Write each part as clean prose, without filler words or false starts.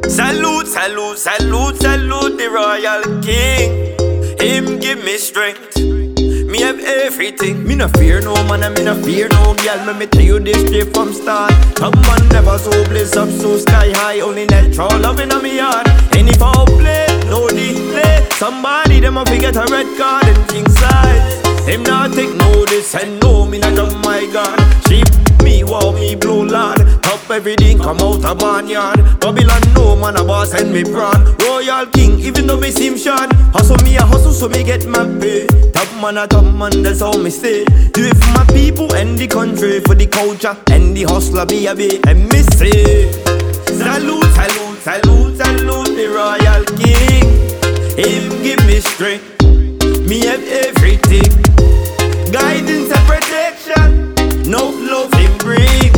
Salute, salute, salute, salute the royal king. Him give me strength. Me have everything. Me no fear no man and me no fear no girl. Me tell you this straight from start. Some man never so bliss up so sky high. Only natural love in me heart. Any foul play, no delay. Somebody them a forget a red card and king size. Him not take notice and know me not oh my God. She me wow me blow lord. Top everything come out a barnyard. Babylon no man a boss and me prawn. Royal king even though me seem short. Hustle me a hustle so me get my pay. Top man a top man that's how me stay. Do it for my people and the country. For the culture and the hustler be a be and me say salute, salute, salute, salute the royal king. Him give me strength. Me have everything. Guidance and protection. No love him bring.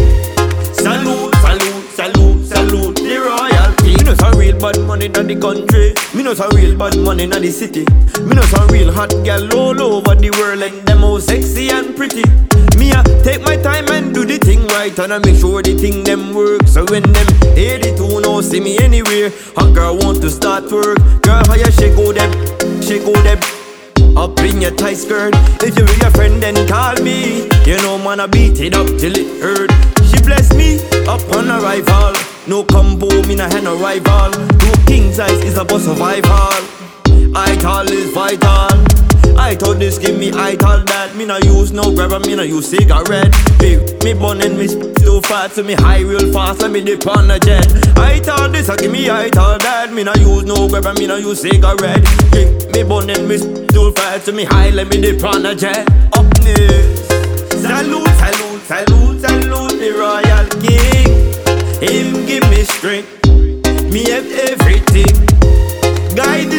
Salute, salute, salute, salute the royal king. Me know some real bad money in the country. Me know some real bad money in the city. Me know some real hot girl all over the world and them all sexy and pretty. Me a take my time and do the thing right and I make sure the thing them work. So when them 82 now see me anywhere, a girl want to start work. Girl how you shake go them, shake go them. Up in your tight skirt. If you with your friend then call me. You know man I beat it up till it hurt. She bless me up on arrival. No combo, me nah have no rival. Two king size is a boss survival. I tall is vital. I told this give me I told that. Me nah use no grabber, me nah use cigarette. Big me bun and me too fat, so me high real fast. Let me dip on the jet. I told this, I give me I told that. Me nah use no grabber, me nah use cigarette. Big me bun and me too fat, so me high. Let me dip on the jet. Up next. Salute, salute, salute, salute the royal king. Him give me strength. Me have everything. Guide